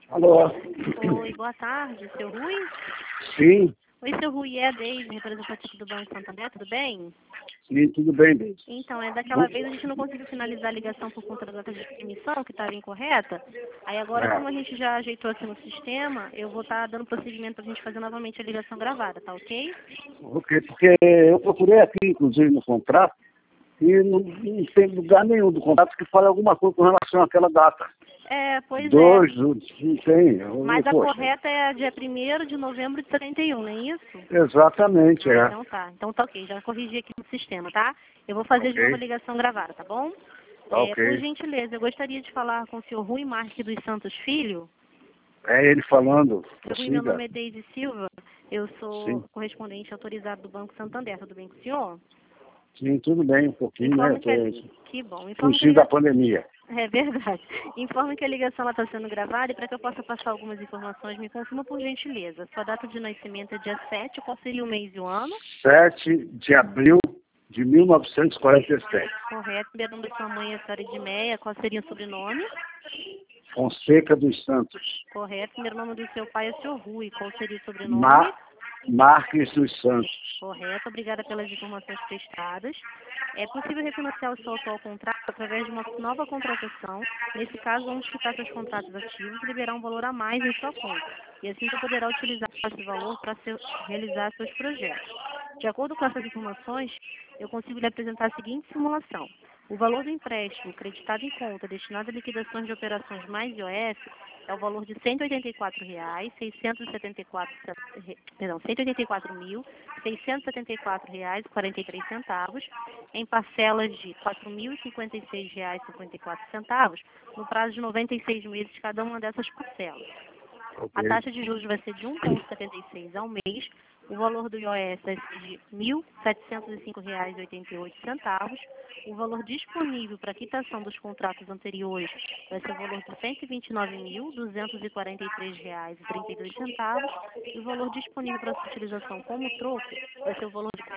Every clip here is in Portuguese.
Alô? Oi, boa tarde, seu Rui? Sim, Oi, seu Rui, é a Deise, representante do Banco Santander, tudo bem? sim, tudo bem, Deise. Então, daquela vez a gente não conseguiu finalizar a ligação por conta da data de emissão, que estava incorreta. Aí agora, como a gente já ajeitou aqui no sistema, eu vou estar dando prosseguimento para a gente fazer novamente a ligação gravada, tá ok? Porque eu procurei aqui, inclusive, no contrato, e não tem lugar nenhum do contrato que fale alguma coisa com relação àquela data. Pois é. Não tem. Mas a Poxa, correta é a dia 1º de novembro de 71, não é isso? exatamente, é. Então tá. Então tá ok, já corrigi aqui no sistema, tá? Eu vou fazer de Ok. novo a ligação gravada, tá bom? Tá Por ok. gentileza, eu gostaria de falar com o senhor Rui Marques dos Santos Filho. É ele falando, Seu Rui, meu prossiga. nome é Deise Silva, eu sou Sim, correspondente autorizado do Banco Santander, tudo bem com o senhor? sim, tudo bem, um pouquinho, né? Informe que a... Que bom, informe que a Fugindo da ligação... pandemia. É verdade. Informe que a ligação está sendo gravada e para que eu possa passar algumas informações, me confirma por gentileza. Sua data de nascimento é dia 7, qual seria o mês e o ano? 7 de abril de 1947. Correto. Primeiro nome da sua mãe é a senhora Edmeia, qual seria o sobrenome? Fonseca dos Santos. Correto. Primeiro nome do seu pai é o seu Rui, qual seria o sobrenome? Ma Marques dos Santos. Correto. Obrigada pelas informações prestadas. É possível refinanciar o seu atual contrato através de uma nova contratação. Nesse caso, vamos quitar seus contratos ativos e liberar um valor a mais em sua conta. E assim você poderá utilizar esse valor para realizar seus projetos. De acordo com essas informações, eu consigo lhe apresentar a seguinte simulação. O valor do empréstimo creditado em conta destinado a liquidações de operações mais IOF é o valor de R$ 184.674,43 em parcelas de R$ 4.056,54 no prazo de 96 meses cada uma dessas parcelas. A Ok. taxa de juros vai ser de 1,76 ao mês, o valor do IOS vai ser de R$ 1.705,88, o valor disponível para quitação dos contratos anteriores vai ser o valor de R$ 129.243,32 e o valor disponível para sua utilização como troco vai ser o valor de R$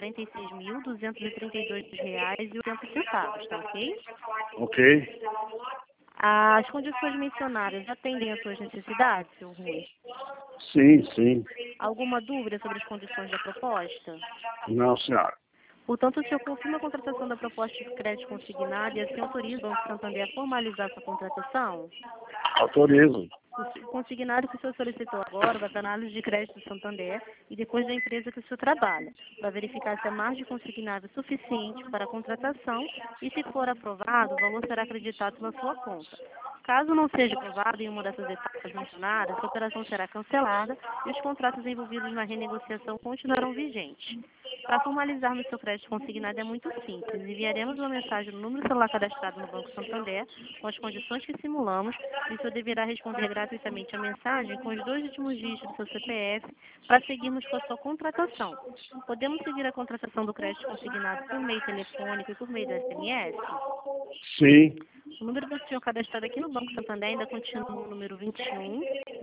46.232,80, tá ok? Ok. As condições mencionadas atendem às suas necessidades, seu Rui? Sim, sim. Alguma dúvida sobre as condições da proposta? Não, senhora. Portanto, o senhor confirma a contratação da proposta de crédito consignado e assim autoriza o Banco Santander a formalizar sua contratação? Autorizo. O consignado que o senhor solicitou agora vai para a análise de crédito do Santander e depois da empresa que o senhor trabalha, para verificar se a margem consignada é suficiente para a contratação e, se for aprovado, o valor será acreditado na sua conta. Caso não seja aprovado em uma dessas etapas mencionadas, a operação será cancelada e os contratos envolvidos na renegociação continuarão vigentes. Para formalizarmos seu crédito consignado é muito simples. Enviaremos uma mensagem no número celular cadastrado no Banco Santander com as condições que simulamos e o senhor deverá responder gratuitamente a mensagem com os 2 últimos dígitos do seu CPF para seguirmos com a sua contratação. Podemos seguir a contratação do crédito consignado por meio telefônico e por meio do SMS? Sim. O número do senhor cadastrado aqui no Banco Santander ainda continua no número 21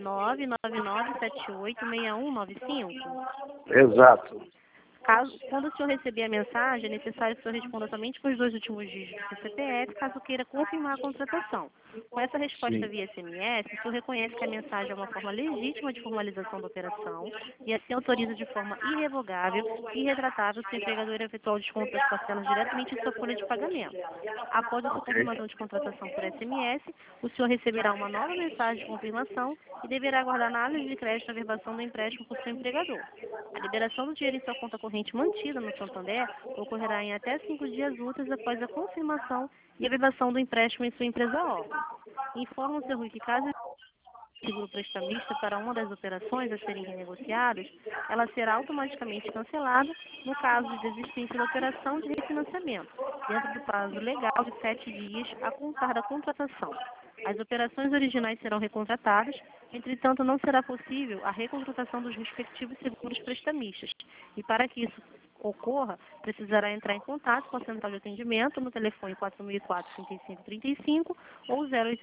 999786195. Exato. Quando o senhor receber a mensagem, é necessário que o senhor responda somente com os 2 últimos dígitos do CPF, caso queira confirmar a contratação. Com essa resposta Sim. via SMS, o senhor reconhece que a mensagem é uma forma legítima de formalização da operação e assim autoriza de forma irrevogável e irretratável seu empregador efetuar o desconto das parcelas diretamente em sua folha de pagamento. Após a sua Ok. confirmação de contratação por SMS, o senhor receberá uma nova mensagem de confirmação e deverá aguardar a análise de crédito e averbação do empréstimo por seu empregador. A liberação do dinheiro em sua conta corrente mantida no Santander ocorrerá em até 5 dias úteis após a confirmação e averbação do empréstimo em sua empresa-órgão. Informa o seu Rui que caso o seguro prestamista para uma das operações a serem renegociadas, ela será automaticamente cancelada no caso de desistência da operação de refinanciamento, dentro do prazo legal de 7 dias a contar da contratação. As operações originais serão recontratadas, entretanto, não será possível a recontratação dos respectivos seguros prestamistas. E para que isso ocorra, precisará entrar em contato com a central de atendimento no telefone 4004-3535 ou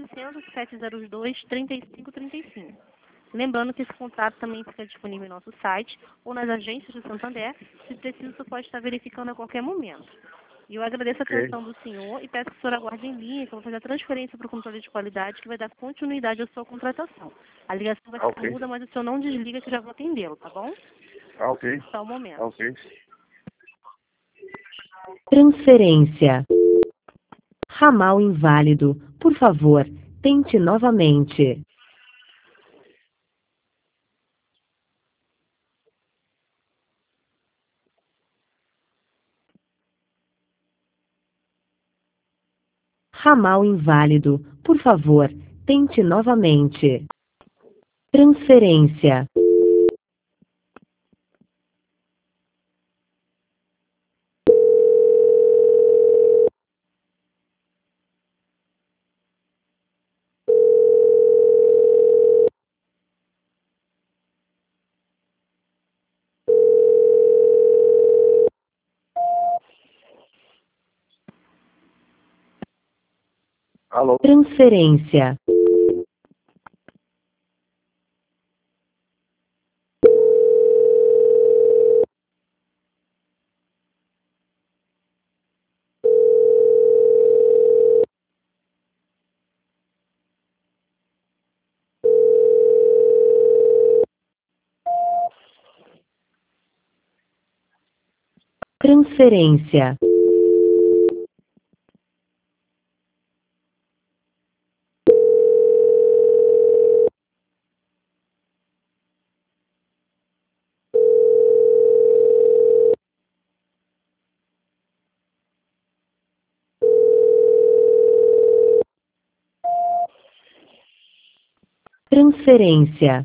0800-702-3535. Lembrando que esse contrato também fica disponível em nosso site ou nas agências do Santander. Se preciso, você pode estar verificando a qualquer momento. E eu agradeço a Ok. atenção do senhor e peço que o senhor aguarde em linha, que eu vou fazer a transferência para o controle de qualidade, que vai dar continuidade à sua contratação. A ligação vai ficar Ok. muda, mas o senhor não desliga, que eu já vou atendê-lo, tá bom? Ok. Só um momento. Ok. Transferência. Ramal inválido. Por favor, tente novamente. Ramal inválido. Por favor, tente novamente. Transferência. Alô? Transferência. Transferência. Transferência.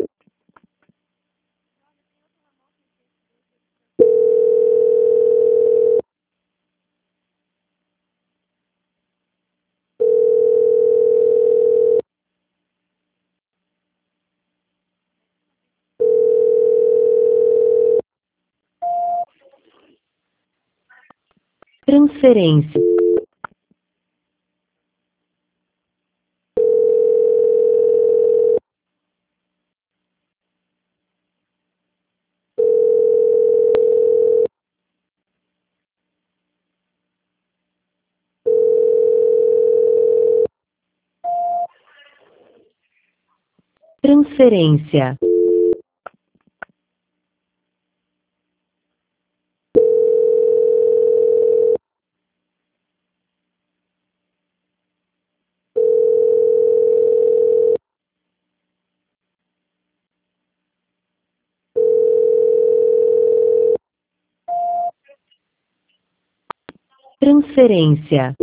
Transferência. Transferência. Transferência.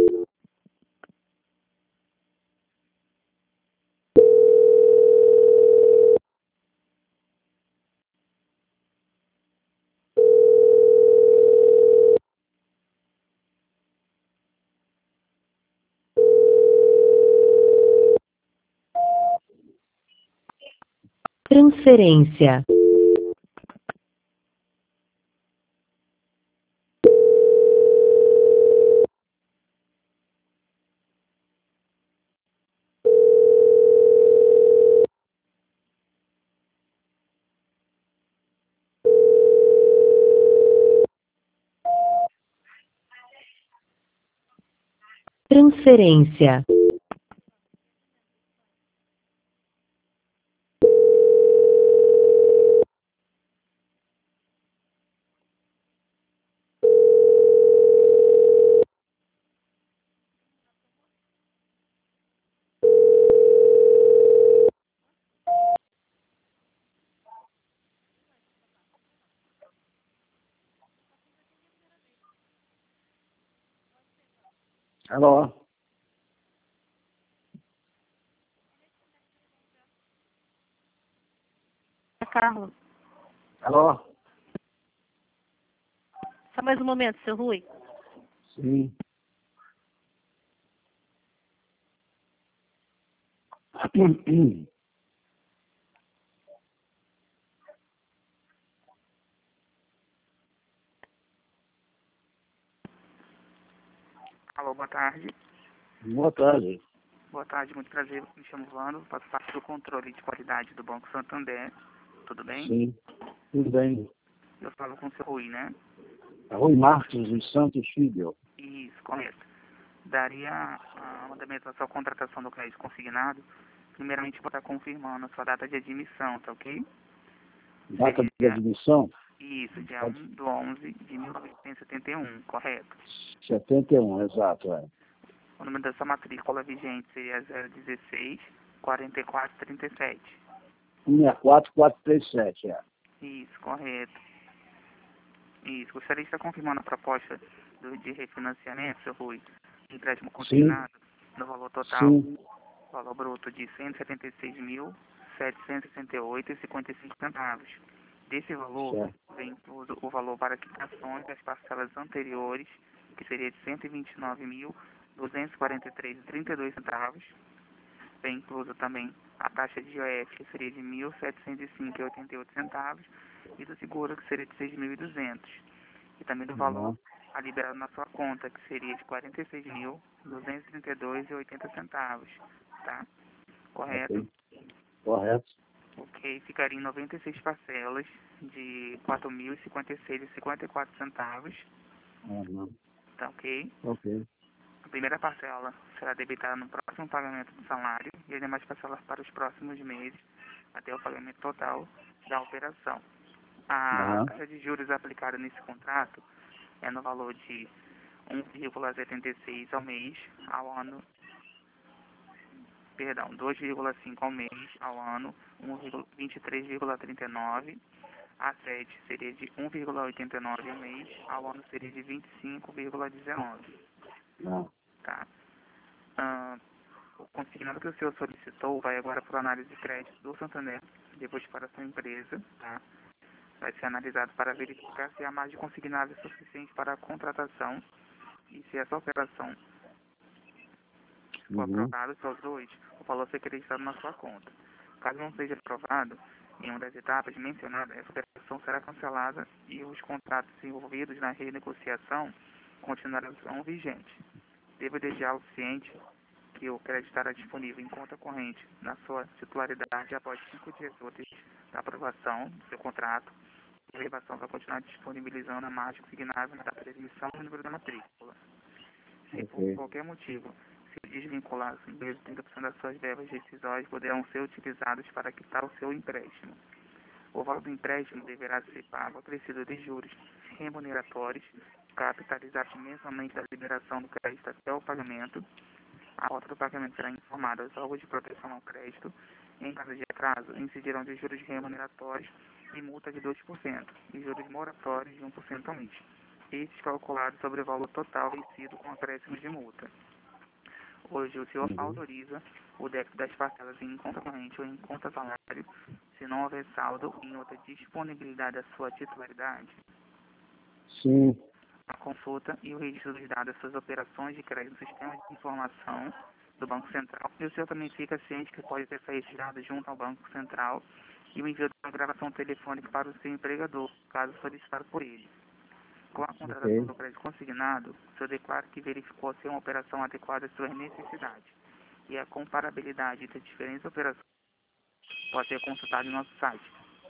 Transferência. Transferência. Alô? Carlos, Alô? só mais um momento, seu Rui. Sim. Alô, boa tarde. Boa tarde. Boa tarde, muito prazer. Me chamo Vando, faço parte do controle de qualidade do Banco Santander. Tudo bem? Sim. Tudo bem. Eu falo com o seu Rui, né? Rui Marques dos Santos Filho. Isso, correto. Daria andamento à sua contratação do crédito consignado. Primeiramente, vou estar confirmando a sua data de admissão, tá ok? Data de admissão? Isso, dia 1/11 de 1971, correto. 71, exato, é. O número da sua matrícula vigente seria 016 4437. 164437, é. Isso, correto. Isso. Gostaria de estar confirmando a proposta de refinanciamento, seu Rui, de empréstimo consignado, no valor total, Sim. valor bruto de R$ 176.768,55. Desse valor, Certo. vem incluso o valor para quitações das parcelas anteriores, que seria de R$ 129.243,32. Vem incluso também a taxa de IOF, que seria de R$ 1.705,88, e do seguro, que seria de R$ 6.200. E também do valor a liberado na sua conta, que seria de R$ 46.232,80. Tá? Correto? Ok. Correto. Ok, ficaria em 96 parcelas de R$ 4.056,54. Uhum. Tá ok? Ok. A primeira parcela será debitada no próximo pagamento do salário e as demais parcelas para os próximos meses, até o pagamento total da operação. A taxa de juros aplicada nesse contrato é no valor de 1,76 ao mês ao ano, perdão, 2,5 ao mês ao ano, 23,39. A 7 seria de 1,89 ao mês, ao ano seria de 25,19. Tá? O consignado que o senhor solicitou vai agora para a análise de crédito do Santander, depois para a sua empresa, tá? Vai ser analisado para verificar se a margem consignada é suficiente para a contratação e se essa operação for aprovada, só os dois, o valor ser acreditado na sua conta. Caso não seja aprovado em uma das etapas mencionadas, essa operação será cancelada e os contratos envolvidos na renegociação continuarão vigentes. Deve deixar o ciente que o crédito estará disponível em conta corrente na sua titularidade após 5 dias úteis da aprovação do seu contrato. A elevação vai continuar disponibilizando a margem consignável na data de emissão e número da matrícula. Se por qualquer motivo se desvincular, os empresas 30% das suas verbas rescisórias poderão ser utilizadas para quitar o seu empréstimo. O valor do empréstimo deverá ser pago acrescido de juros remuneratórios, capitalizados mensalmente da liberação do crédito até o pagamento. A rota do pagamento será informada aos órgãos de proteção ao crédito. Em caso de atraso, incidirão de juros remuneratórios e multa de 2% e juros moratórios de 1% ao mês. Estes calculados sobre o valor total vencido com acréscimos de multa. Hoje, o senhor autoriza o débito das parcelas em conta corrente ou em conta salário, se não houver saldo em outra disponibilidade da sua titularidade? Sim. A consulta e o registro dos dados das suas operações de crédito no sistema de informação do Banco Central. E o senhor também fica ciente que pode ter esses dados junto ao Banco Central e o envio de uma gravação telefônica para o seu empregador, caso solicitado por ele. Com a contratação do crédito consignado, o senhor declara que verificou ser uma operação adequada às suas necessidades. E a comparabilidade entre diferentes operações pode ser consultada em nosso site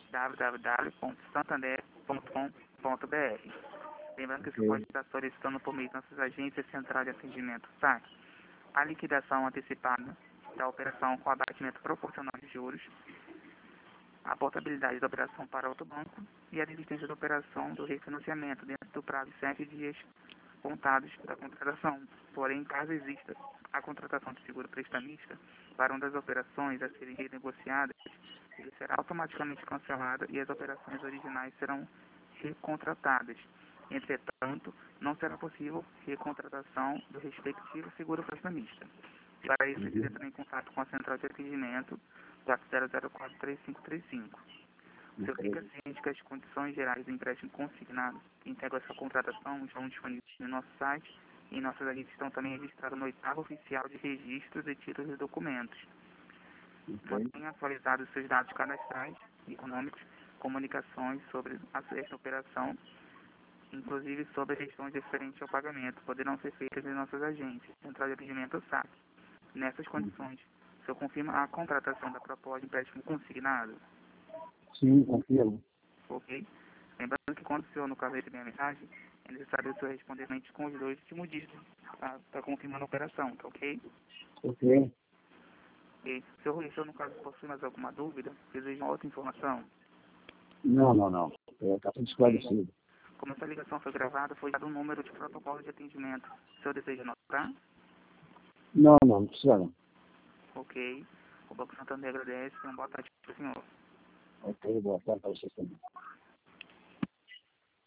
www.santander.com.br. Lembrando que você pode estar solicitando por meio de nossas agências central de atendimento SAC a liquidação antecipada da operação com abatimento proporcional de juros, a portabilidade da operação para outro banco e a desistência da operação do refinanciamento dentro do prazo de 7 dias contados da contratação. Porém, caso exista a contratação de seguro prestamista para uma das operações a serem renegociadas, ele será automaticamente cancelado e as operações originais serão recontratadas. Entretanto, não será possível recontratação do respectivo seguro prestamista. Para isso, precisa entrar em contato com a central de atendimento 40043535. O senhor fica ciente que as condições gerais do empréstimo consignado que integram essa contratação estão disponíveis no nosso site e nossas agências estão também registradas no 8º Oficial de Registros e Títulos e Documentos. Mantenha atualizados os seus dados cadastrais e econômicos, comunicações sobre esta operação, inclusive sobre as questões referentes ao pagamento, poderão ser feitas em nossas agências, Central de Atendimento SAC. Nessas condições, o senhor confirma a contratação da proposta de empréstimo consignado? Sim, confirmo. Ok. Lembrando que quando o senhor, no caso, receber a mensagem, É necessário o senhor responder somente com os dois últimos dígitos, tá confirmando a operação, tá ok? Ok. E, senhor Rui, o senhor no caso possui mais alguma dúvida? Deseja uma outra informação? Não. Está tudo esclarecido. Como essa ligação foi gravada, foi dado um número de protocolo de atendimento. O senhor deseja anotar? Não precisa não. Ok. O Banco Santander agradece. Uma boa tarde para o senhor. Ok, boa tarde para vocês também.